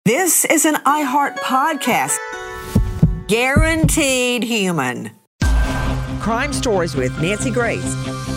This is an iHeart podcast. Guaranteed human. Crime Stories with Nancy Grace.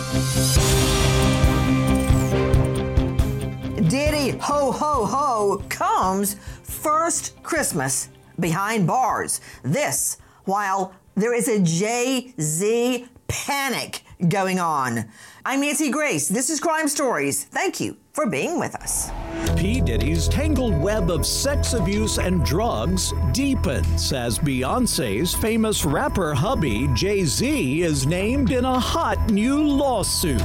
Diddy Ho Ho Ho Combs' first Christmas behind bars. This while there is a Jay-Z panic going on. I'm Nancy Grace. This is Crime Stories. Thank you for being with us. P. Diddy's tangled web of sex abuse and drugs deepens as Beyoncé's famous rapper hubby, Jay-Z, is named in a hot new lawsuit.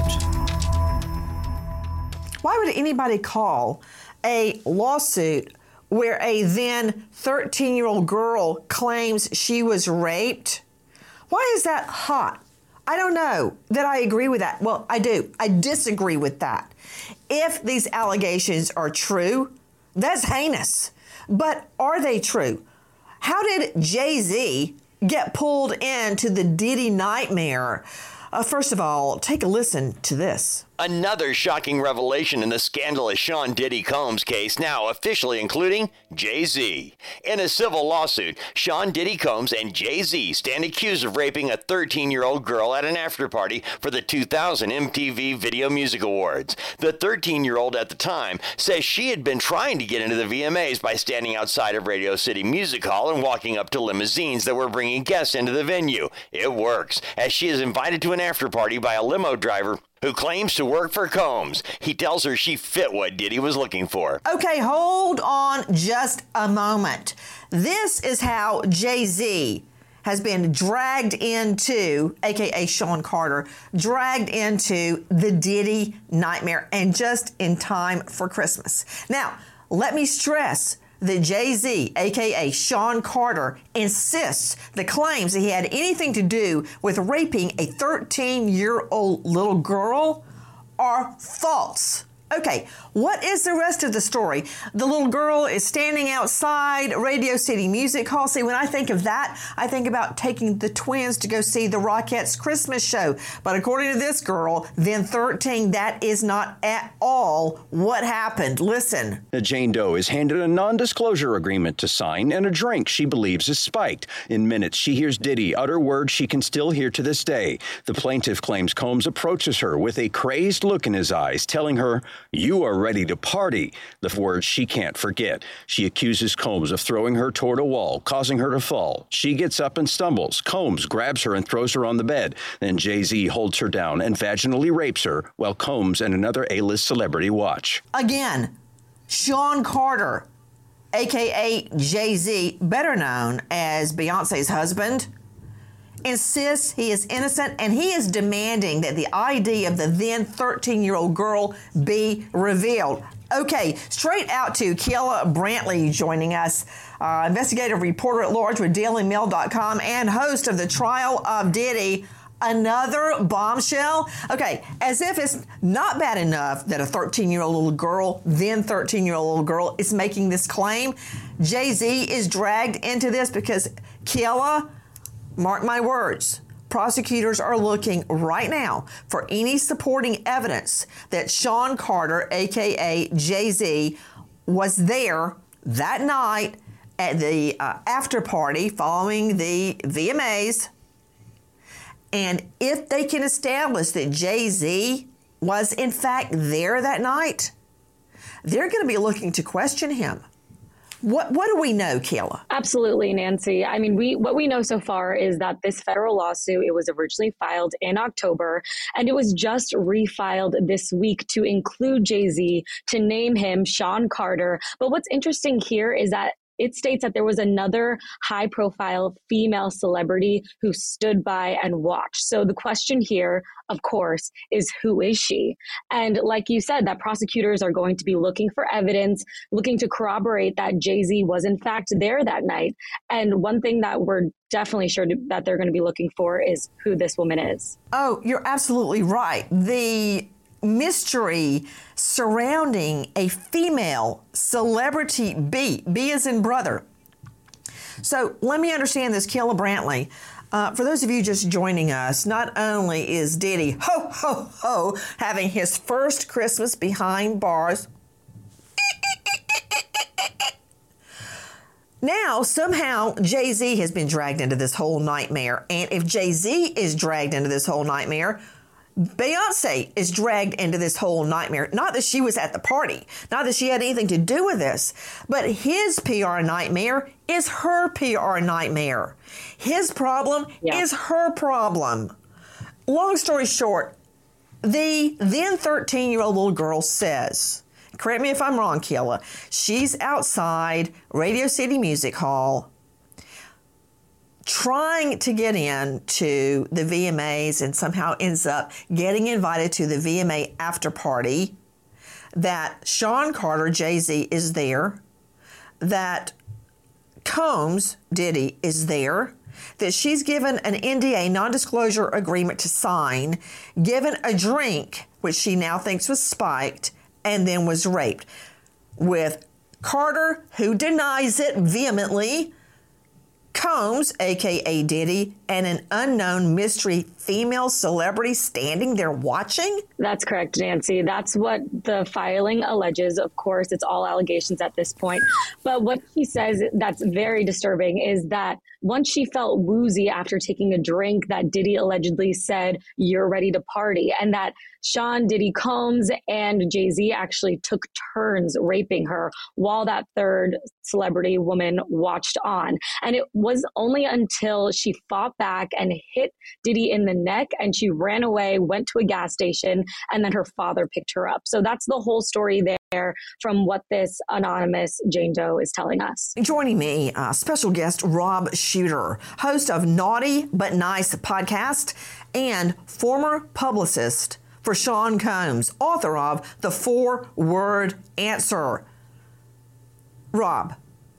Why would anybody call a lawsuit where a then 13-year-old girl claims she was raped? Why is that hot? I don't know that I agree with that. Well, I do. I disagree with that. If these allegations are true, that's heinous. But are they true? How did Jay-Z get pulled into the Diddy nightmare? First of all, take a listen to this. Another shocking revelation in the scandalous Sean Diddy Combs case, now officially including Jay-Z. In a civil lawsuit, Sean Diddy Combs and Jay-Z stand accused of raping a 13-year-old girl at an after-party for the 2000 MTV Video Music Awards. The 13-year-old at the time says she had been trying to get into the VMAs by standing outside of Radio City Music Hall and walking up to limousines that were bringing guests into the venue. It works, as she is invited to an after-party by a limo driver who claims to work for Combs. He tells her she fit what Diddy was looking for. Okay, hold on just a moment. This is how Jay-Z has been dragged into, aka Sean Carter, dragged into the Diddy nightmare, and just in time for Christmas. Now, let me stress that Jay-Z, aka Sean Carter, insists the claims that he had anything to do with raping a 13-year-old little girl are false. Okay, what is the rest of the story? The little girl is standing outside Radio City Music Hall. See, when I think of that, I think about taking the twins to go see the Rockettes Christmas show. But according to this girl, then 13, that is not at all what happened. Listen. Jane Doe is handed a non-disclosure agreement to sign and a drink she believes is spiked. In minutes, she hears Diddy utter words she can still hear to this day. The plaintiff claims Combs approaches her with a crazed look in his eyes, telling her, "You are ready to party," the words she can't forget. She accuses Combs of throwing her toward a wall, causing her to fall. She gets up and stumbles. Combs grabs her and throws her on the bed. Then Jay-Z holds her down and vaginally rapes her while Combs and another A-list celebrity watch. Again, Sean Carter, a.k.a. Jay-Z, better known as Beyoncé's husband, insists he is innocent, and he is demanding that the ID of the then 13-year-old girl be revealed. Okay, straight out to Kiela Brantley joining us, investigative reporter at large with DailyMail.com and host of the Trial of Diddy. Another bombshell? Okay, as if it's not bad enough that a 13-year-old little girl, then 13-year-old little girl, is making this claim, Jay-Z is dragged into this because Kiela, mark my words, prosecutors are looking right now for any supporting evidence that Sean Carter, a.k.a. Jay-Z, was there that night at the after party following the VMAs. And if they can establish that Jay-Z was in fact there that night, they're going to be looking to question him. What do we know, Kiela? Absolutely, Nancy. I mean, what we know so far is that this federal lawsuit, it was originally filed in October, and it was just refiled this week to include Jay-Z, to name him Sean Carter. But what's interesting here is that it states that there was another high-profile female celebrity who stood by and watched. So the question here, of course, is who is she? And like you said, that prosecutors are going to be looking for evidence, looking to corroborate that Jay-Z was in fact there that night. And one thing that we're definitely sure that they're going to be looking for is who this woman is. Oh, you're absolutely right. The mystery surrounding a female celebrity B as in brother. So let me understand this, Kiela Brantley. For those of you just joining us, not only is Diddy, ho, ho, ho, having his first Christmas behind bars, Now, somehow, Jay-Z has been dragged into this whole nightmare. And if Jay-Z is dragged into this whole nightmare, Beyonce is dragged into this whole nightmare. Not that she was at the party, not that she had anything to do with this, but his PR nightmare is her PR nightmare. His problem is her problem. Long story short, the then 13-year-old little girl says, correct me if I'm wrong, Killa, she's outside Radio City Music Hall trying to get into the VMAs and somehow ends up getting invited to the VMA after party, that Sean Carter, Jay-Z, is there, that Combs, Diddy, is there, that she's given an NDA, non-disclosure agreement to sign, given a drink, which she now thinks was spiked, and then was raped. With Carter, who denies it vehemently, Combs, a.k.a. Diddy, and an unknown mystery female celebrity standing there watching? That's correct, Nancy. That's what the filing alleges. Of course, it's all allegations at this point. But what she says that's very disturbing is that once she felt woozy after taking a drink, that Diddy allegedly said, "You're ready to party," and that Sean Diddy Combs and Jay-Z actually took turns raping her while that third celebrity woman watched on. And it was only until she fought back and hit Diddy in the neck and she ran away, went to a gas station, and then her father picked her up. So that's the whole story there from what this anonymous Jane Doe is telling us. Joining me, special guest Rob Shuter, host of Naughty But Nice podcast and former publicist for Sean Combs, author of The 4-Word Answer. Rob,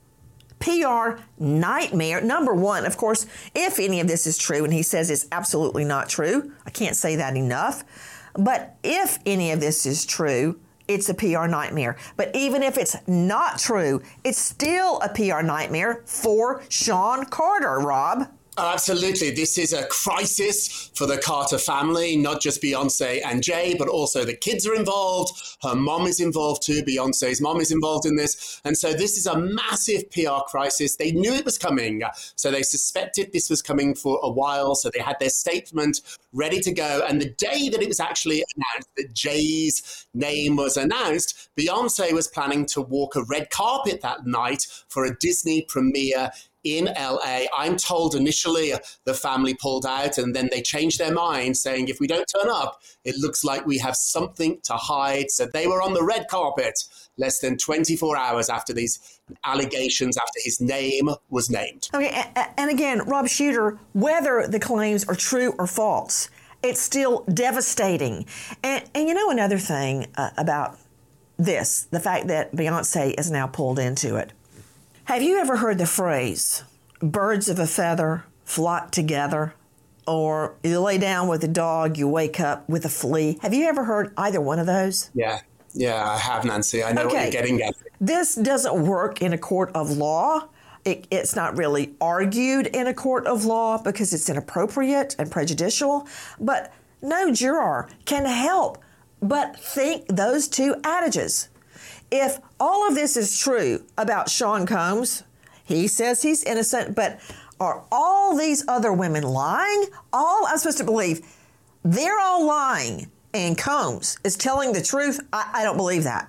PR nightmare. Number one, of course, if any of this is true, and he says it's absolutely not true, I can't say that enough, but if any of this is true, it's a PR nightmare. But even if it's not true, it's still a PR nightmare for Sean Carter, Rob. Absolutely. This is a crisis for the Carter family, not just Beyonce and Jay, but also the kids are involved. Her mom is involved too. Beyonce's mom is involved in this. And so this is a massive PR crisis. They knew it was coming. So they suspected this was coming for a while. So they had their statement ready to go. And the day that it was actually announced, that Jay's name was announced, Beyonce was planning to walk a red carpet that night for a Disney premiere in LA. I'm told initially the family pulled out and then they changed their mind, saying if we don't turn up, it looks like we have something to hide. So they were on the red carpet less than 24 hours after these allegations, after his name was named. Okay, and again, Rob Shuter, whether the claims are true or false, it's still devastating. And you know another thing about this, the fact that Beyonce is now pulled into it. Have you ever heard the phrase, birds of a feather flock together? Or you lay down with a dog, you wake up with a flea. Have you ever heard either one of those? Yeah, I have, Nancy. I know what you're getting at. This doesn't work in a court of law. It's not really argued in a court of law because it's inappropriate and prejudicial. But no juror can help but think those two adages. If all of this is true about Sean Combs, he says he's innocent, but are all these other women lying? All I'm supposed to believe, they're all lying, and Combs is telling the truth? I don't believe that.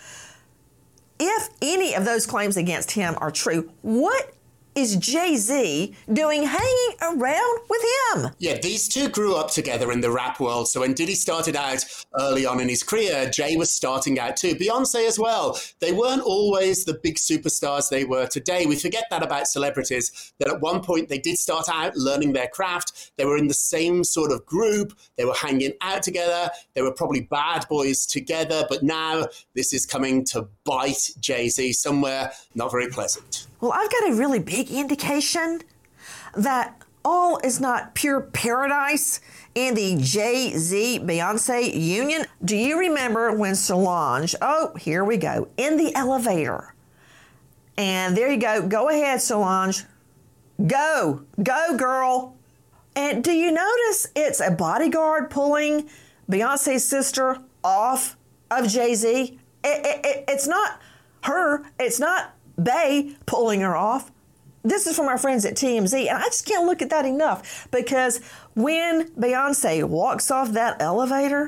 If any of those claims against him are true, what is Jay-Z doing hanging around with him? Yeah, these two grew up together in the rap world. So when Diddy started out early on in his career, Jay was starting out too. Beyonce as well. They weren't always the big superstars they were today. We forget that about celebrities, that at one point they did start out learning their craft. They were in the same sort of group. They were hanging out together. They were probably bad boys together. But now this is coming to bite Jay-Z somewhere not very pleasant. Well, I've got a really big indication that all is not pure paradise in the Jay-Z-Beyonce union. Do you remember when Solange, here we go, in the elevator. And there you go. Go ahead, Solange. Go, girl. And do you notice it's a bodyguard pulling Beyonce's sister off of Jay-Z? It's not her. It's not Bey pulling her off. This is from our friends at TMZ, and I just can't look at that enough, because when Beyonce walks off that elevator,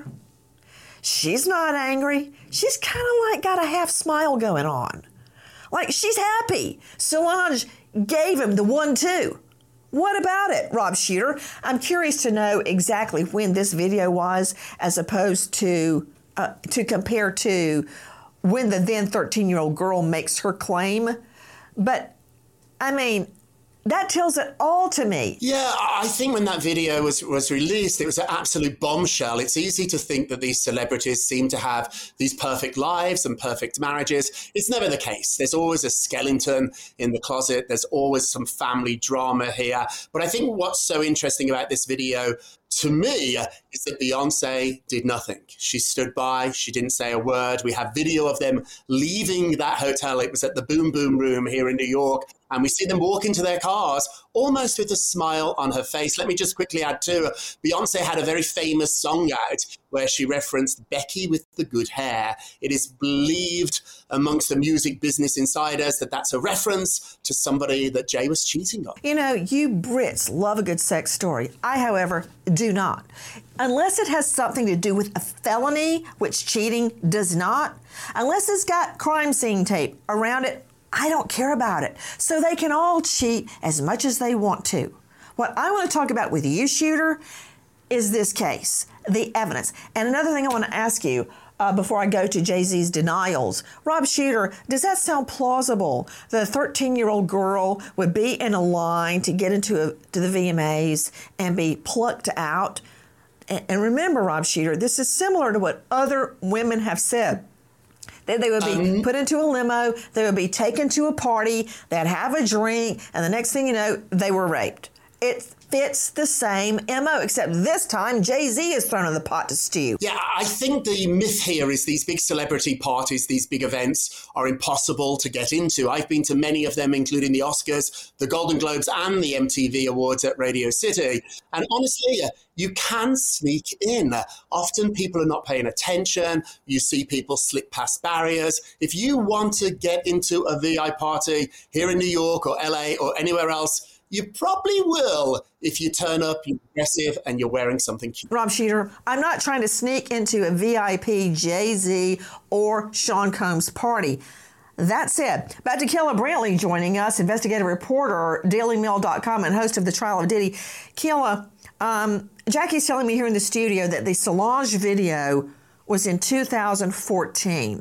she's not angry. She's kind of like got a half smile going on. Like, she's happy. Solange gave him the 1-2. What about it, Rob Shooter? I'm curious to know exactly when this video was, as opposed to compare to when the then 13-year-old girl makes her claim. But, I mean, that tells it all to me. Yeah, I think when that video was released, it was an absolute bombshell. It's easy to think that these celebrities seem to have these perfect lives and perfect marriages. It's never the case. There's always a skeleton in the closet. There's always some family drama here. But I think what's so interesting about this video, to me, is that Beyonce did nothing. She stood by. She didn't say a word. We have video of them leaving that hotel. It was at the Boom Boom Room here in New York. And we see them walk into their cars almost with a smile on her face. Let me just quickly add too, Beyonce had a very famous song out where she referenced Becky with the good hair. It is believed amongst the music business insiders that that's a reference to somebody that Jay was cheating on. You know, you Brits love a good sex story. I, however, do not. Unless it has something to do with a felony, which cheating does not, unless it's got crime scene tape around it, I don't care about it. So they can all cheat as much as they want to. What I want to talk about with you, Shooter, is this case, the evidence. And another thing I want to ask you before I go to Jay-Z's denials. Rob Shooter, does that sound plausible? The 13-year-old girl would be in a line to get to the VMAs and be plucked out. And remember, Rob Shooter, this is similar to what other women have said. They would be put into a limo, they would be taken to a party, they'd have a drink, and the next thing you know, they were raped. It fits the same MO, except this time Jay-Z is thrown in the pot to stew. Yeah, I think the myth here is these big celebrity parties, these big events are impossible to get into. I've been to many of them, including the Oscars, the Golden Globes, and the MTV Awards at Radio City. And honestly, you can sneak in. Often people are not paying attention. You see people slip past barriers. If you want to get into a VI party here in New York or LA or anywhere else, you probably will if you turn up, you're aggressive, and you're wearing something cute. Rob Shooter, I'm not trying to sneak into a VIP Jay-Z or Sean Combs party. That said, back to Kayla Brantley joining us, investigative reporter, DailyMail.com, and host of The Trial of Diddy. Kayla, Jackie's telling me here in the studio that the Solange video was in 2014.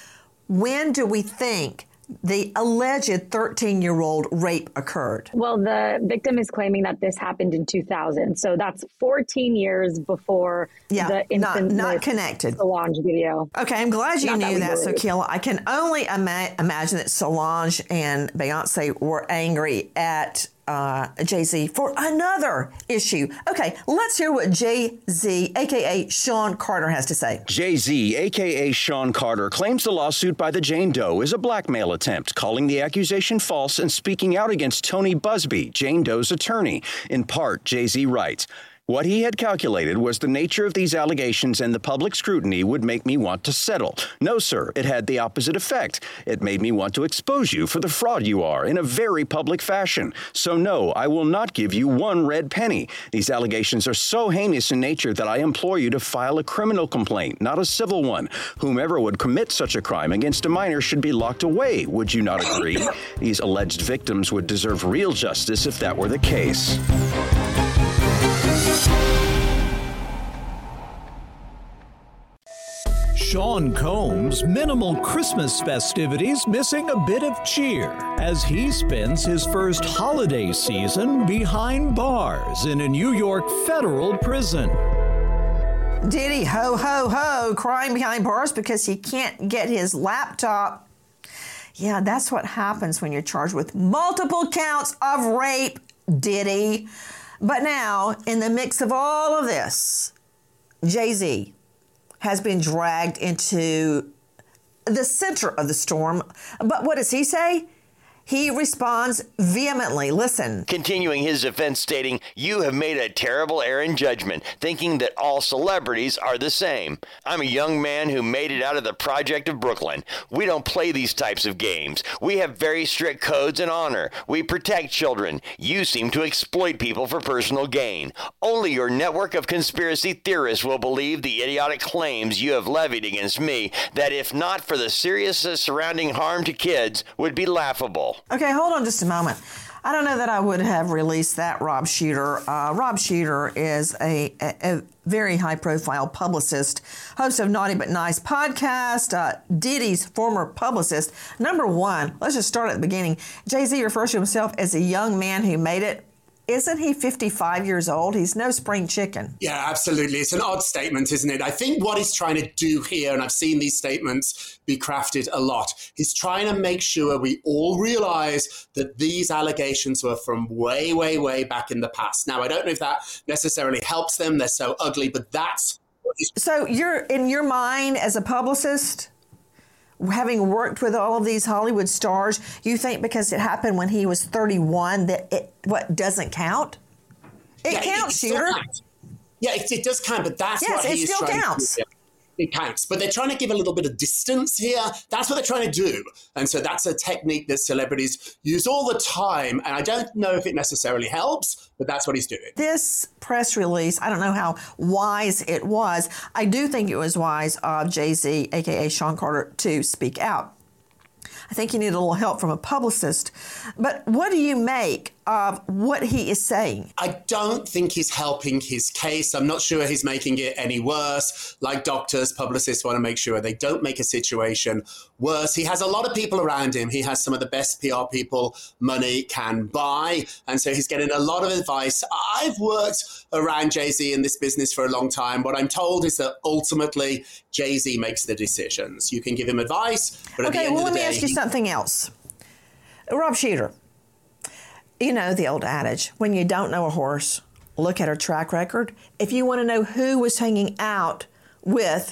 When do we think the alleged 13-year-old rape occurred? Well, the victim is claiming that this happened in 2000. So that's 14 years before the infamous not connected Solange video. Okay, I'm glad you knew that. So, Kayla, I can only imagine that Solange and Beyonce were angry at Jay-Z for another issue. Okay, let's hear what Jay-Z, a.k.a. Sean Carter, has to say. Jay-Z, a.k.a. Sean Carter, claims the lawsuit by the Jane Doe is a blackmail attempt, calling the accusation false and speaking out against Tony Busby, Jane Doe's attorney. In part, Jay-Z writes, "What he had calculated was the nature of these allegations and the public scrutiny would make me want to settle. No, sir, it had the opposite effect. It made me want to expose you for the fraud you are in a very public fashion. So no, I will not give you one red penny. These allegations are so heinous in nature that I implore you to file a criminal complaint, not a civil one. Whomever would commit such a crime against a minor should be locked away. Would you not agree? These alleged victims would deserve real justice if that were the case." Sean Combs' minimal Christmas festivities missing a bit of cheer as he spends his first holiday season behind bars in a New York federal prison. Diddy, ho, ho, ho, crying behind bars because he can't get his laptop. Yeah, that's what happens when you're charged with multiple counts of rape, Diddy. But now, in the mix of all of this, Jay-Z has been dragged into the center of the storm. But what does he say? He responds vehemently. Listen. Continuing his defense, stating, "You have made a terrible error in judgment, thinking that all celebrities are the same. I'm a young man who made it out of the project of Brooklyn. We don't play these types of games. We have very strict codes and honor. We protect children. You seem to exploit people for personal gain. Only your network of conspiracy theorists will believe the idiotic claims you have levied against me that, if not for the seriousness surrounding harm to kids, would be laughable." Okay, hold on just a moment. I don't know that I would have released that, Rob Shooter. Rob Shooter is a very high-profile publicist, host of Naughty But Nice podcast, Diddy's former publicist. Number one, let's just start at the beginning. Jay-Z refers to himself as a young man who made it. Isn't he 55 years old? He's no spring chicken. Yeah, absolutely. It's an odd statement, isn't it? I think what he's trying to do here, and I've seen these statements be crafted a lot, he's trying to make sure we all realize that these allegations were from way, way, way back in the past. Now, I don't know if that necessarily helps them. They're so ugly, but that's what he's... So you're, in your mind as a publicist, having worked with all of these Hollywood stars, you think because it happened when he was 31 that it doesn't count? It counts, Shooter. Yeah, it does count, but that's what he's trying to do. Yes, it still counts. It counts, but they're trying to give a little bit of distance here. That's what they're trying to do. And so that's a technique that celebrities use all the time. And I don't know if it necessarily helps, but that's what he's doing. This press release, I don't know how wise it was. I do think it was wise of Jay-Z, a.k.a. Sean Carter, to speak out. I think he needed a little help from a publicist. But what do you make of what he is saying? I don't think he's helping his case. I'm not sure he's making it any worse. Like doctors, publicists want to make sure they don't make a situation worse. He has a lot of people around him. He has some of the best PR people money can buy. And so he's getting a lot of advice. I've worked around Jay-Z in this business for a long time. What I'm told is that ultimately Jay-Z makes the decisions. You can give him advice, but at the end of the day... let me ask you something else. Rob Shooter, you know the old adage, when you don't know a horse, look at her track record. If you want to know who was hanging out with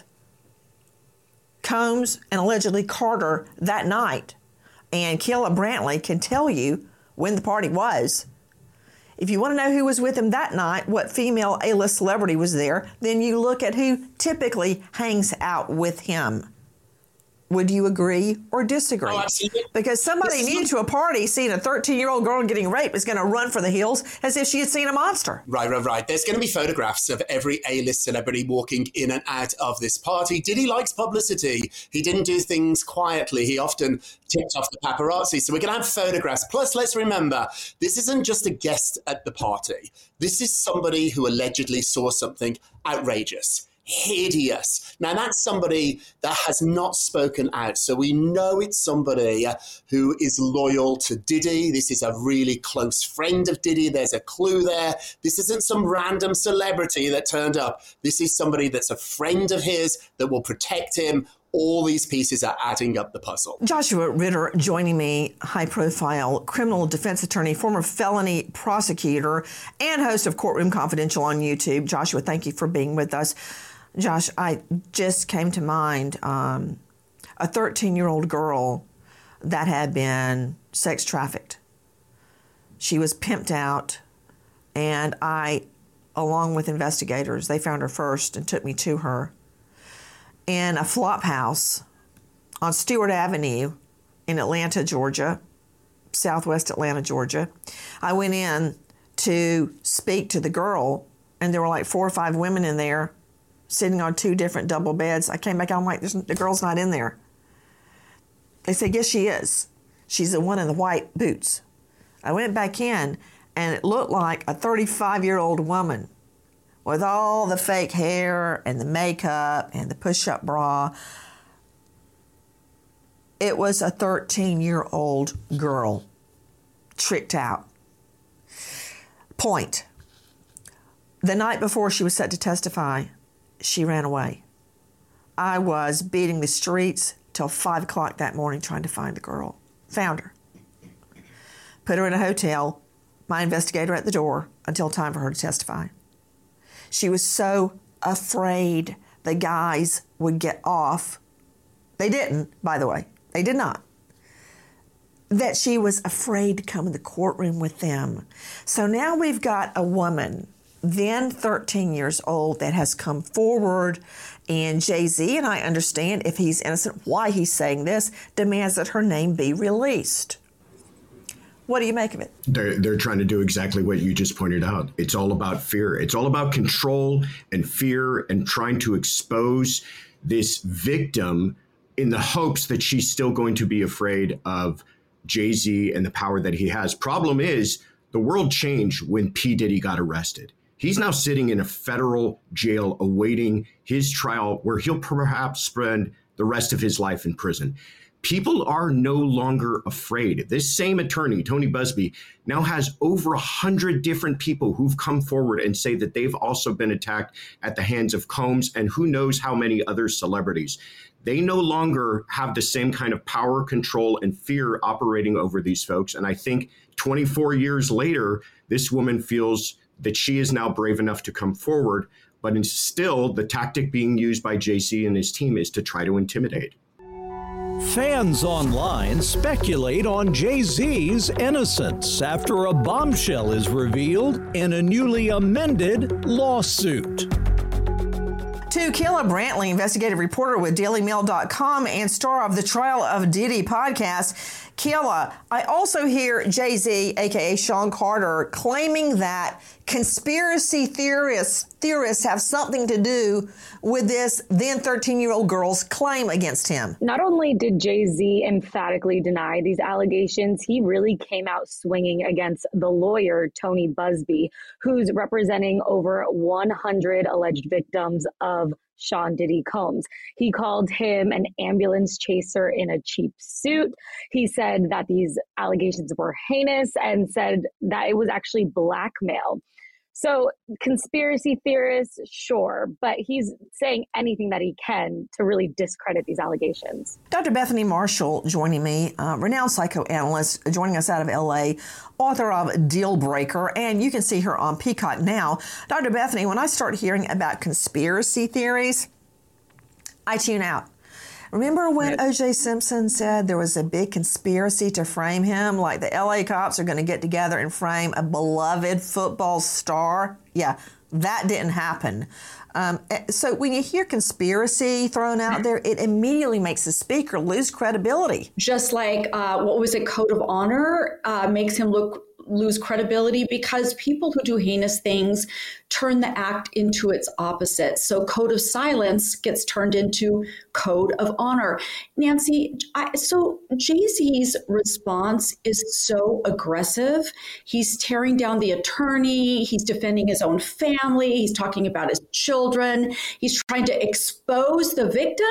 Combs and allegedly Carter that night, and Kayla Brantley can tell you when the party was. If you want to know who was with him that night, what female A-list celebrity was there, then you look at who typically hangs out with him. Would you agree or disagree? Oh, absolutely. Because somebody new to a party seeing a 13-year-old girl getting raped is going to run for the hills as if she had seen a monster. Right. There's going to be photographs of every A-list celebrity walking in and out of this party. Diddy likes publicity. He didn't do things quietly. He often tipped off the paparazzi. So we're going to have photographs. Plus, let's remember, this isn't just a guest at the party. This is somebody who allegedly saw something outrageous, hideous. Now, that's somebody that has not spoken out. So we know it's somebody who is loyal to Diddy. This is a really close friend of Diddy. There's a clue there. This isn't some random celebrity that turned up. This is somebody that's a friend of his that will protect him. All these pieces are adding up the puzzle. Joshua Ritter joining me, high-profile criminal defense attorney, former felony prosecutor, and host of Courtroom Confidential on YouTube. Joshua, thank you for being with us. Josh, I just came to mind a 13-year-old girl that had been sex trafficked. She was pimped out, and I, along with investigators, they found her first and took me to her in a flop house on Stewart Avenue in Atlanta, Georgia, southwest Atlanta, Georgia. I went in to speak to the girl, and there were like 4 or 5 women in there sitting on 2 different double beds. I came back, I'm like, the girl's not in there. They said, yes, she is. She's the one in the white boots. I went back in, and it looked like a 35-year-old woman with all the fake hair and the makeup and the push-up bra. It was a 13-year-old girl tricked out. Point. The night before she was set to testify, she ran away. I was beating the streets till 5 o'clock that morning trying to find the girl. Found her. Put her in a hotel, my investigator at the door, until time for her to testify. She was so afraid the guys would get off. They didn't, by the way. They did not. that she was afraid to come in the courtroom with them. So now we've got a woman, then 13 years old, that has come forward, and Jay-Z, and I understand if he's innocent, why he's saying this, demands that her name be released. What do you make of it? They're trying to do exactly what you just pointed out. It's all about fear. It's all about control and fear and trying to expose this victim in the hopes that she's still going to be afraid of Jay-Z and the power that he has. Problem is, the world changed when P. Diddy got arrested. He's now sitting in a federal jail awaiting his trial where he'll perhaps spend the rest of his life in prison. People are no longer afraid. This same attorney, Tony Buzbee, now has over 100 different people who've come forward and say that they've also been attacked at the hands of Combs and who knows how many other celebrities. They no longer have the same kind of power, control, and fear operating over these folks. And I think 24 years later, this woman feels that she is now brave enough to come forward. But still, the tactic being used by Jay-Z and his team is to try to intimidate. Fans online speculate on Jay-Z's innocence after a bombshell is revealed in a newly amended lawsuit. To Kayla Brantley, investigative reporter with DailyMail.com and star of the Trial of Diddy podcast. Kayla, I also hear Jay-Z, a.k.a. Sean Carter, claiming that conspiracy theorists have something to do with this then 13-year-old girl's claim against him. Not only did Jay-Z emphatically deny these allegations, he really came out swinging against the lawyer, Tony Buzbee, who's representing over 100 alleged victims of Sean Diddy Combs. He called him an ambulance chaser in a cheap suit. He said that these allegations were heinous and said that it was actually blackmail. So conspiracy theorists, sure, but he's saying anything that he can to really discredit these allegations. Dr. Bethany Marshall joining me, renowned psychoanalyst joining us out of LA, author of Deal Breaker, and you can see her on Peacock now. Dr. Bethany, when I start hearing about conspiracy theories, I tune out. Remember when O.J. Simpson said there was a big conspiracy to frame him, like the L.A. cops are going to get together and frame a beloved football star? Yeah, that didn't happen. So when you hear conspiracy thrown out there, it immediately makes the speaker lose credibility. Just like, what was it, Code of Honor makes him lose credibility because people who do heinous things turn the act into its opposite. So Code of Silence gets turned into Code of Honor. Nancy, so Jay-Z's response is so aggressive. He's tearing down the attorney. He's defending his own family. He's talking about his children. He's trying to expose the victim.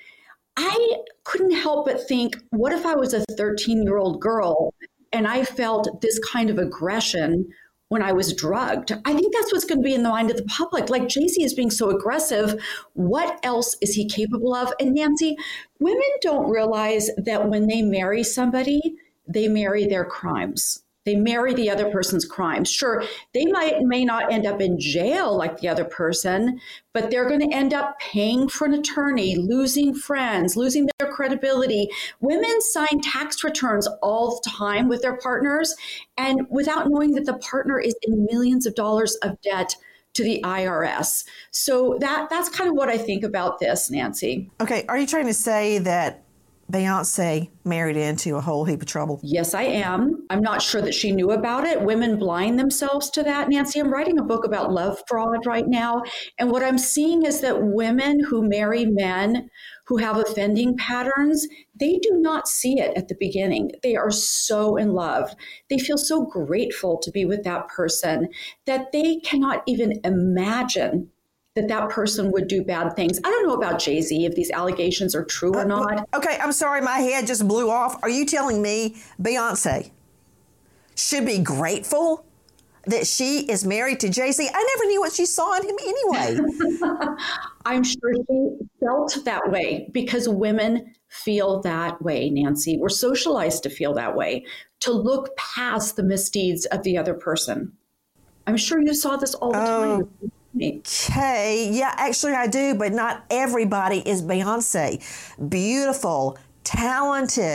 I couldn't help but think, what if I was a 13-year-old girl and I felt this kind of aggression when I was drugged? I think that's what's going to be in the mind of the public. Like, Jay-Z is being so aggressive. What else is he capable of? And Nancy, women don't realize that when they marry somebody, they marry their crimes. They marry the other person's crimes. Sure, they may not end up in jail like the other person, but they're going to end up paying for an attorney, losing friends, losing their credibility. Women sign tax returns all the time with their partners, and without knowing that the partner is in millions of dollars of debt to the IRS. So that's kind of what I think about this, Nancy. Okay, are you trying to say that Beyonce married into a whole heap of trouble? Yes, I am. I'm not sure that she knew about it. Women blind themselves to that, Nancy. I'm writing a book about love fraud right now. And what I'm seeing is that women who marry men who have offending patterns, they do not see it at the beginning. They are so in love. They feel so grateful to be with that person that they cannot even imagine that person would do bad things. I don't know about Jay-Z, if these allegations are true or not. Okay, I'm sorry, my head just blew off. Are you telling me Beyonce should be grateful that she is married to Jay-Z? I never knew what she saw in him anyway. I'm sure she felt that way because women feel that way, Nancy. We're socialized to feel that way, to look past the misdeeds of the other person. I'm sure you saw this all the time. Okay, yeah, actually I do, but not everybody is Beyonce. Beautiful, talented,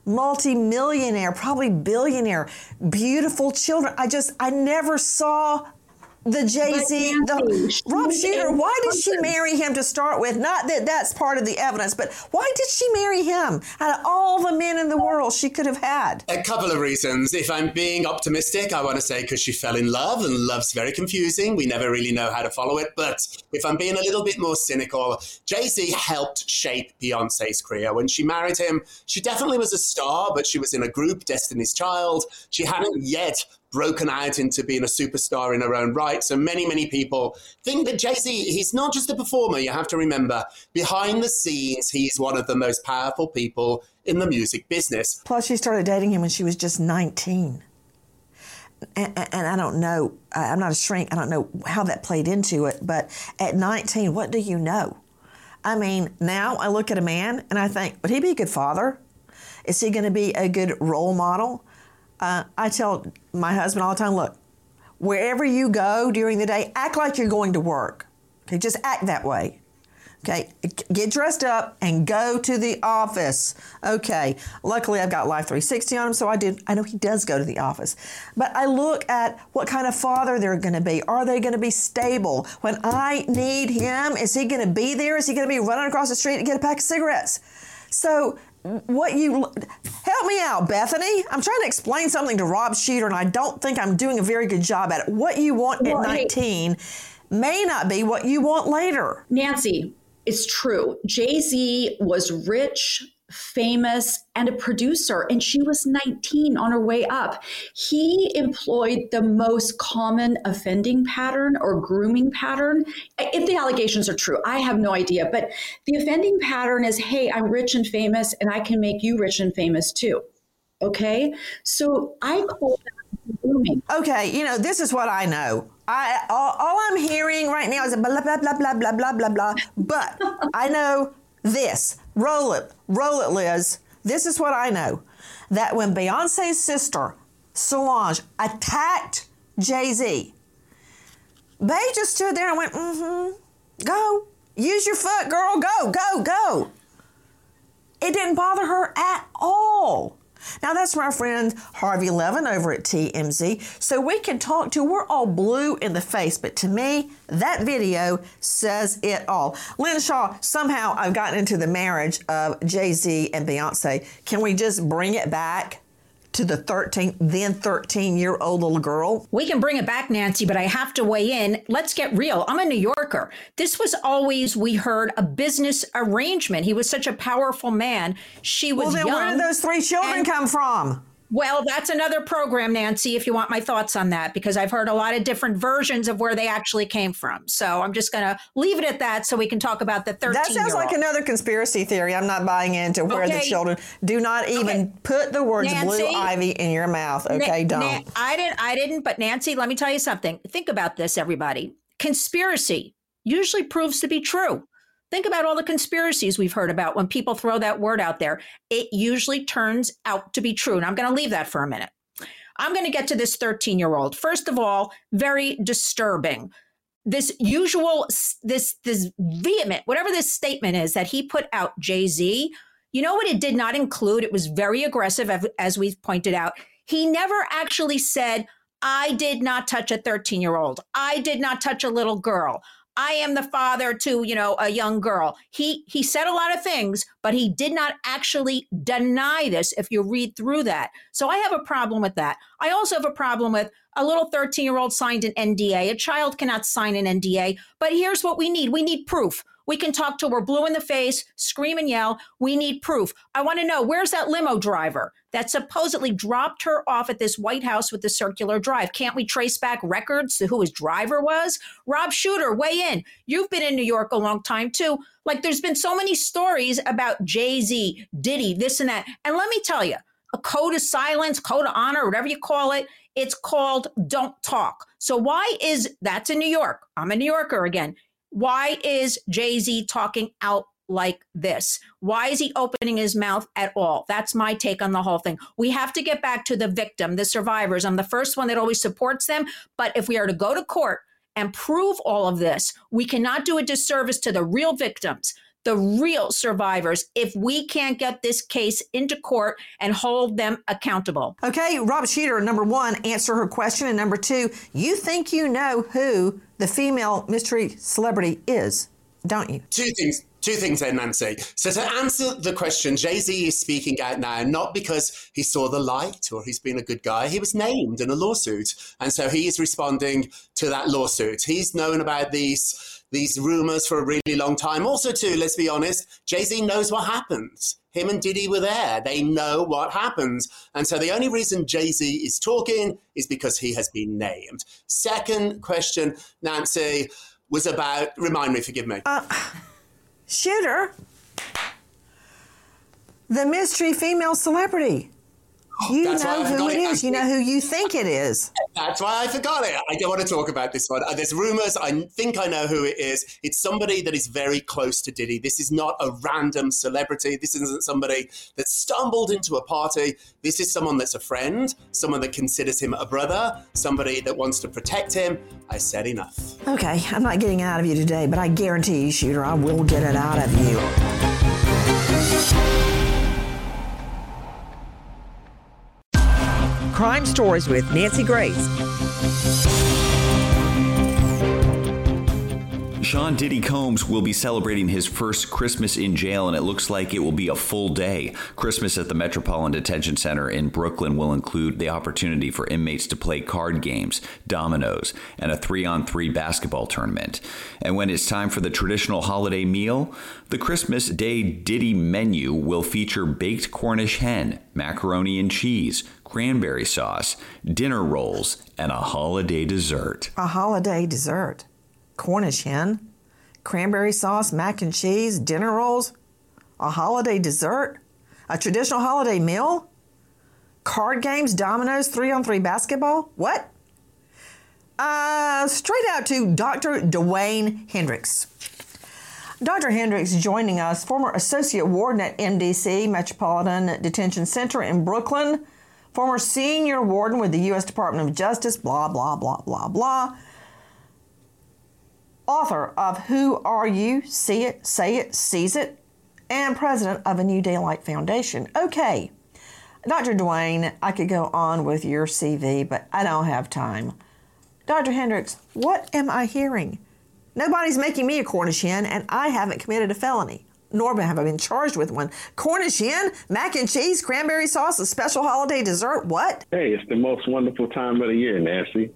multi-millionaire, probably billionaire, beautiful children. I never saw the Jay-Z, the Rob Shuter. Why did she marry him to start with? Not that that's part of the evidence, but why did she marry him? Out of all the men in the world she could have had. A couple of reasons. If I'm being optimistic, I want to say because she fell in love, and love's very confusing. We never really know how to follow it. But if I'm being a little bit more cynical, Jay-Z helped shape Beyonce's career. When she married him, she definitely was a star, but she was in a group, Destiny's Child. She hadn't yet broken out into being a superstar in her own right. So many people think that Jay-Z, he's not just a performer. You have to remember, behind the scenes, he's one of the most powerful people in the music business. Plus, she started dating him when she was just 19. And I don't know, I'm not a shrink, I don't know how that played into it, but at 19, what do you know? I mean, now I look at a man and I think, would he be a good father? Is he going to be a good role model? I tell my husband all the time, look, wherever you go during the day, act like you're going to work. Okay, just act that way. Okay, get dressed up and go to the office. Okay, luckily I've got Life 360 on him, so I know he does go to the office. But I look at what kind of father they're going to be. Are they going to be stable? When I need him, is he going to be there? Is he going to be running across the street to get a pack of cigarettes? So help me out, Bethany. I'm trying to explain something to Rob Shuter, and I don't think I'm doing a very good job at it. What you want at 19 may not be what you want later. Nancy, it's true. Jay-Z was rich, famous, and a producer, and she was 19 on her way up. He employed the most common offending pattern or grooming pattern. If the allegations are true, I have no idea, but the offending pattern is, hey, I'm rich and famous, and I can make you rich and famous too. Okay? So I call that grooming. Okay, this is what I know. All I'm hearing right now is a blah, blah, blah, blah, blah, blah, blah, blah. But I know this. Roll it, Liz. This is what I know. That when Beyonce's sister, Solange, attacked Jay-Z, Bey just stood there and went, go. Use your foot, girl. Go, go, go. It didn't bother her at all. Now, that's my friend Harvey Levin over at TMZ. So we can talk to, we're all blue in the face, but to me, that video says it all. Lynn Shaw, somehow I've gotten into the marriage of Jay-Z and Beyonce. Can we just bring it back to the 13-year-old little girl? We can bring it back, Nancy, but I have to weigh in. Let's get real. I'm a New Yorker. This was always, we heard, a business arrangement. He was such a powerful man. She was young. Well, then where did those 3 children come from? Well, that's another program, Nancy, if you want my thoughts on that, because I've heard a lot of different versions of where they actually came from. So I'm just going to leave it at that so we can talk about the 13-year-old. That sounds like another conspiracy theory. I'm not buying into where the children. Do not even put the words Nancy, Blue Ivy in your mouth. Okay, don't. I didn't. But Nancy, let me tell you something. Think about this, everybody. Conspiracy usually proves to be true. Think about all the conspiracies we've heard about when people throw that word out there. It usually turns out to be true. And I'm going to leave that for a minute. I'm going to get to this 13-year-old. First of all, very disturbing. This vehement, whatever this statement is that he put out, Jay-Z, you know what it did not include? It was very aggressive, as we've pointed out. He never actually said, I did not touch a 13-year-old. I did not touch a little girl. I am the father to, a young girl. He said a lot of things, but he did not actually deny this if you read through that. So I have a problem with that. I also have a problem with a little 13-year-old signed an NDA. A child cannot sign an NDA, but here's what we need. We need proof. We can talk till we're blue in the face, scream and yell. We need proof. I want to know, where's that limo driver that supposedly dropped her off at this White House with the circular drive? Can't we trace back records to who his driver was? Rob Shuter, weigh in. You've been in New York a long time too. Like, there's been so many stories about Jay-Z, Diddy, this and that. And let me tell you, a code of silence, code of honor, whatever you call it, it's called don't talk. So that's in New York. I'm a New Yorker again. Why is Jay-Z talking out like this? Why is he opening his mouth at all? That's my take on the whole thing. We have to get back to the victim, the survivors. I'm the first one that always supports them. But if we are to go to court and prove all of this, we cannot do a disservice to the real victims, the real survivors if we can't get this case into court and hold them accountable. Okay, Rob Sheeter, number one, answer her question. And number two, you think you know who the female mystery celebrity is, don't you? Two things then, Nancy. So to answer the question, Jay-Z is speaking out now, not because he saw the light or he's been a good guy. He was named in a lawsuit. And so he is responding to that lawsuit. He's known about these rumors for a really long time. Also, too, let's be honest, Jay-Z knows what happens. Him and Diddy were there. They know what happens. And so the only reason Jay-Z is talking is because he has been named. Second question, Nancy, was about, remind me, forgive me. Shooter, the mystery female celebrity. You know who it is. You know who you think it is. That's why I forgot it. I don't want to talk about this one. There's rumors. I think I know who it is. It's somebody that is very close to Diddy. This is not a random celebrity. This isn't somebody that stumbled into a party. This is someone that's a friend, someone that considers him a brother, somebody that wants to protect him. I said enough. Okay, I'm not getting it out of you today, but I guarantee you, Shooter, I will get it out of you. Crime Stories with Nancy Grace. Sean Diddy Combs will be celebrating his first Christmas in jail, and it looks like it will be a full day. Christmas at the Metropolitan Detention Center in Brooklyn will include the opportunity for inmates to play card games, dominoes, and a 3-on-3 basketball tournament. And when it's time for the traditional holiday meal, the Christmas Day Diddy menu will feature baked Cornish hen, macaroni and cheese, cranberry sauce, dinner rolls, and a holiday dessert. A holiday dessert? Cornish hen, cranberry sauce, mac and cheese, dinner rolls, a holiday dessert, a traditional holiday meal, card games, dominoes, 3-on-3 basketball. What? Straight out to Dr. Dwayne Hendricks. Dr. Hendricks joining us, former associate warden at MDC, Metropolitan Detention Center in Brooklyn, former senior warden with the U.S. Department of Justice, blah, blah, blah, blah, blah. Author of Who Are You? See It, Say It, Seize It, and president of a New Daylight Foundation. Okay, Dr. Dwayne, I could go on with your CV, but I don't have time. Dr. Hendricks, what am I hearing? Nobody's making me a Cornish hen, and I haven't committed a felony, nor have I been charged with one. Cornish hen, mac and cheese, cranberry sauce, a special holiday dessert, what? Hey, it's the most wonderful time of the year, Nancy.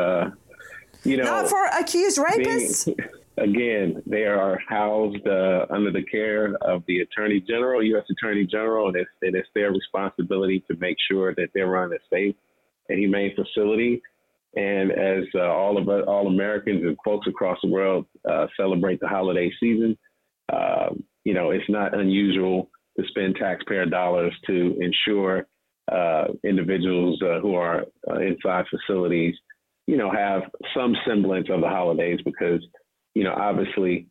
Not for accused rapists? Again, they are housed under the care of the Attorney General, U.S. Attorney General, and it's their responsibility to make sure that they're run a safe and humane facility. And as all Americans and folks across the world celebrate the holiday season, it's not unusual to spend taxpayer dollars to ensure individuals who are inside facilities have some semblance of the holidays because, obviously,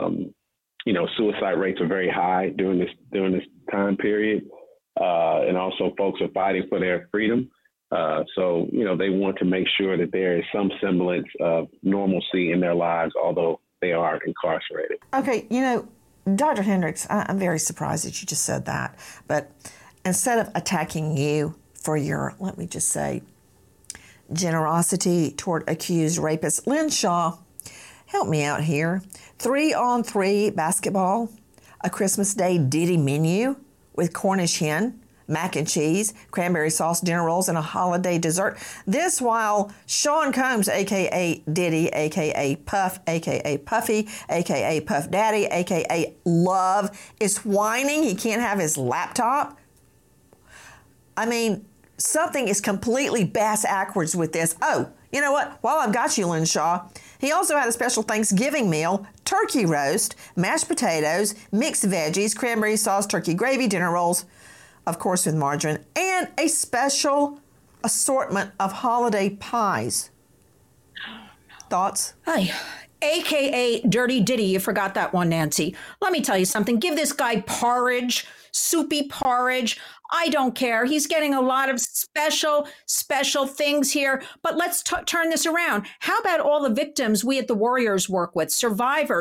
suicide rates are very high during this time period. And also folks are fighting for their freedom. So they want to make sure that there is some semblance of normalcy in their lives, although they are incarcerated. Okay. Dr. Hendricks, I'm very surprised that you just said that. But instead of attacking you for your, let me just say, generosity toward accused rapists, Lynn Shaw, help me out here. 3-on-3 basketball, a Christmas Day Diddy menu with Cornish hen, mac and cheese, cranberry sauce, dinner rolls, and a holiday dessert. This while Sean Combs, a.k.a. Diddy, a.k.a. Puff, a.k.a. Puffy, a.k.a. Puff Daddy, a.k.a. Love, is whining he can't have his laptop. I mean, something is completely bass-ackwards with this. Oh, you know what? While I've got you, Lynn Shaw, he also had a special Thanksgiving meal, turkey roast, mashed potatoes, mixed veggies, cranberry sauce, turkey gravy, dinner rolls, of course with margarine, and a special assortment of holiday pies. Thoughts? Hi. AKA Dirty Diddy, you forgot that one, Nancy. Let me tell you something. Give this guy porridge, soupy porridge. I don't care. He's getting a lot of special things here. But let's turn this around. How about all the victims we at the Warriors work with, survivors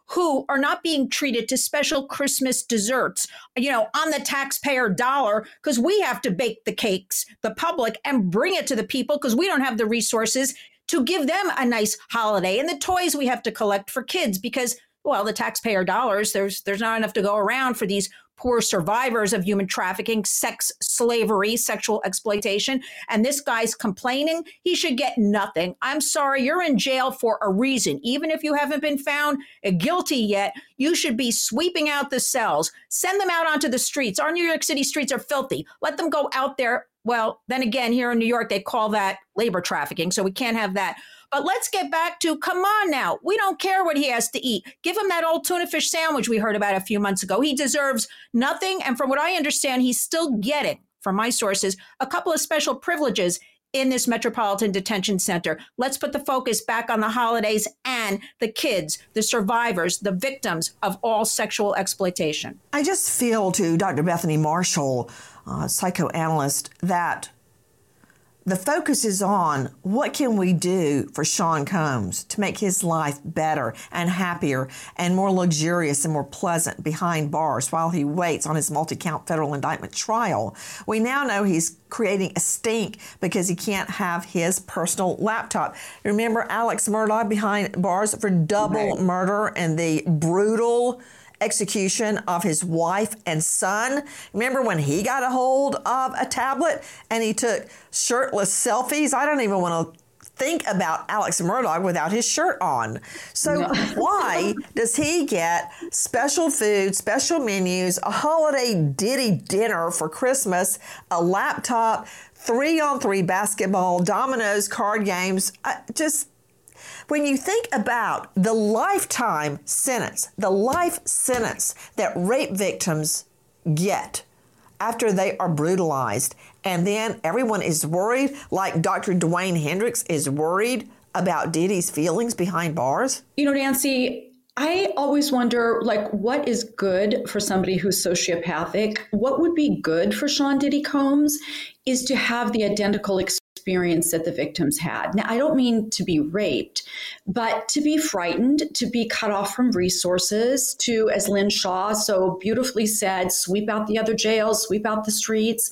who are not being treated to special Christmas desserts, on the taxpayer dollar, because we have to bake the cakes, the public, and bring it to the people because we don't have the resources to give them a nice holiday, and the toys we have to collect for kids because, well, the taxpayer dollars, there's not enough to go around for these poor survivors of human trafficking, sex slavery, sexual exploitation. And this guy's complaining he should get nothing. I'm sorry, you're in jail for a reason. Even if you haven't been found guilty yet, you should be sweeping out the cells. Send them out onto the streets. Our New York City streets are filthy. Let them go out there. Well, then again, here in New York, they call that labor trafficking, so we can't have that. But let's get back to, come on now. We don't care what he has to eat. Give him that old tuna fish sandwich we heard about a few months ago. He deserves nothing. And from what I understand, he's still getting, from my sources, a couple of special privileges in this Metropolitan Detention Center. Let's put the focus back on the holidays and the kids, the survivors, the victims of all sexual exploitation. I just feel, to Dr. Bethany Marshall, psychoanalyst, that the focus is on what can we do for Sean Combs to make his life better and happier and more luxurious and more pleasant behind bars while he waits on his multi-count federal indictment trial. We now know he's creating a stink because he can't have his personal laptop. Remember Alex Murdaugh behind bars for double murder and the brutal execution of his wife and son? Remember when he got a hold of a tablet and he took shirtless selfies? I don't even want to think about Alex Murdaugh without his shirt on. So why does he get special food, special menus, a holiday Diddy dinner for Christmas, a laptop, 3-on-3 basketball, dominoes, card games? When you think about the lifetime sentence, the life sentence that rape victims get after they are brutalized, and then everyone is worried, like Dr. Dwayne Hendricks is worried about Diddy's feelings behind bars. Nancy, I always wonder, what is good for somebody who's sociopathic? What would be good for Sean Diddy Combs is to have the identical experience that the victims had. Now, I don't mean to be raped, but to be frightened, to be cut off from resources, to, as Lynn Shaw so beautifully said, sweep out the other jails, sweep out the streets,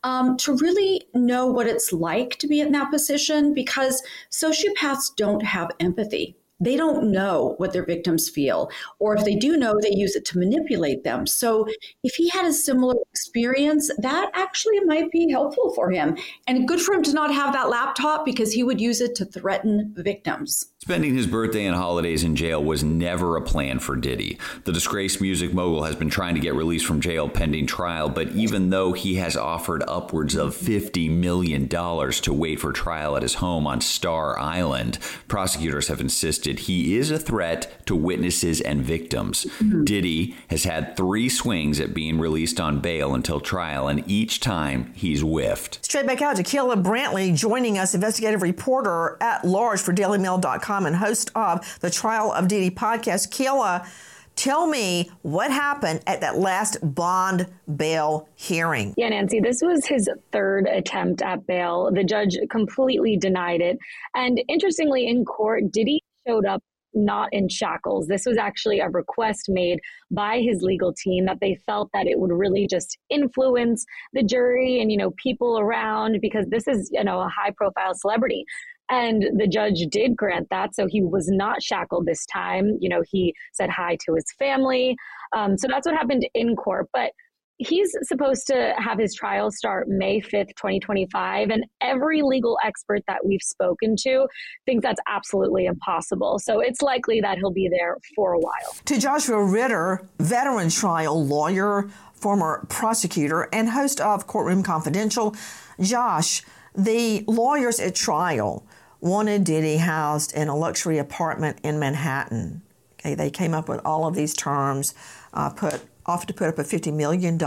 to really know what it's like to be in that position, because sociopaths don't have empathy. They don't know what their victims feel, or if they do know, they use it to manipulate them. So if he had a similar experience, that actually might be helpful for him, and good for him to not have that laptop because he would use it to threaten victims. Spending his birthday and holidays in jail was never a plan for Diddy. The disgraced music mogul has been trying to get released from jail pending trial, but even though he has offered upwards of $50 million to wait for trial at his home on Star Island, prosecutors have insisted he is a threat to witnesses and victims. Diddy has had 3 swings at being released on bail until trial, and each time he's whiffed. Straight back out to Keila Brantley, joining us, investigative reporter at large for DailyMail.com and host of the Trial of Diddy podcast. Keila, tell me what happened at that last bond bail hearing. Yeah, Nancy, this was his 3rd attempt at bail. The judge completely denied it. And interestingly, in court, Diddy showed up not in shackles. This was actually a request made by his legal team that they felt that it would really just influence the jury and, people around, because this is, a high profile celebrity. And the judge did grant that. So he was not shackled this time. He said hi to his family. So that's what happened in court. But he's supposed to have his trial start May 5th, 2025. And every legal expert that we've spoken to thinks that's absolutely impossible. So it's likely that he'll be there for a while. To Joshua Ritter, veteran trial lawyer, former prosecutor, and host of Courtroom Confidential. Josh, the lawyers at trial wanted Diddy housed in a luxury apartment in Manhattan. Okay, they came up with all of these terms, offered to put up a $50 million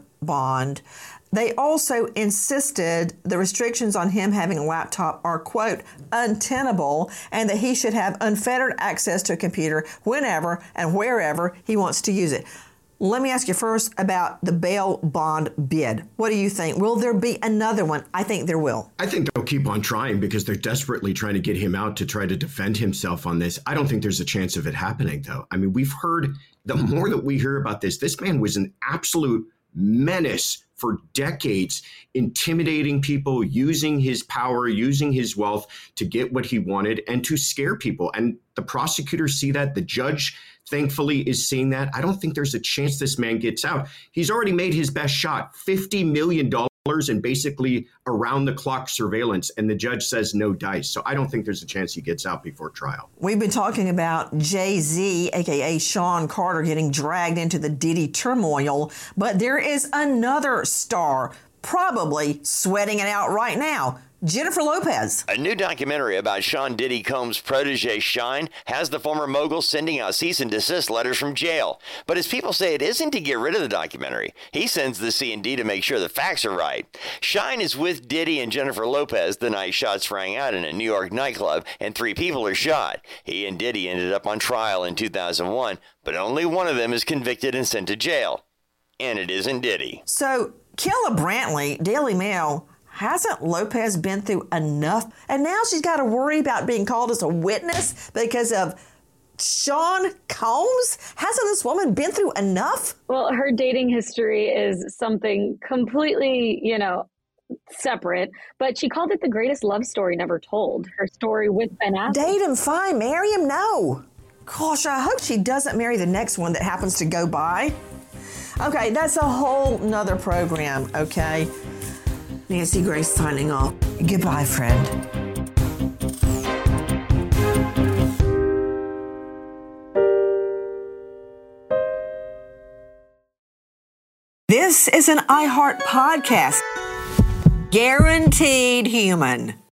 bond. They also insisted the restrictions on him having a laptop are, quote, untenable, and that he should have unfettered access to a computer whenever and wherever he wants to use it. Let me ask you first about the bail bond bid. What do you think? Will there be another one? I think there will. I think they'll keep on trying because they're desperately trying to get him out to try to defend himself on this. I don't think there's a chance of it happening, though. I mean, we've heard, the more that we hear about this man was an absolute menace for decades, intimidating people, using his power, using his wealth to get what he wanted and to scare people. And the prosecutors see that. The judge, thankfully, is seeing that. I don't think there's a chance this man gets out. He's already made his best shot, $50 million in basically around-the-clock surveillance, and the judge says no dice. So I don't think there's a chance he gets out before trial. We've been talking about Jay-Z, a.k.a. Sean Carter, getting dragged into the Diddy turmoil, but there is another star probably sweating it out right now. Jennifer Lopez. A new documentary about Sean Diddy Combs' protege Shine has the former mogul sending out cease and desist letters from jail. But his people say it isn't to get rid of the documentary. He sends the C&D to make sure the facts are right. Shine is with Diddy and Jennifer Lopez the night shots rang out in a New York nightclub and 3 people are shot. He and Diddy ended up on trial in 2001, but only one of them is convicted and sent to jail. And it isn't Diddy. So, Killa Brantley, Daily Mail, hasn't Lopez been through enough? And now she's got to worry about being called as a witness because of Sean Combs? Hasn't this woman been through enough? Well, her dating history is something completely, separate, but she called it the greatest love story never told. Her story with Ben Affleck. Date him, fine. Marry him, no. Gosh, I hope she doesn't marry the next one that happens to go by. Okay, that's a whole nother program, okay? Nancy Grace signing off. Goodbye, friend. This is an iHeart podcast. Guaranteed human.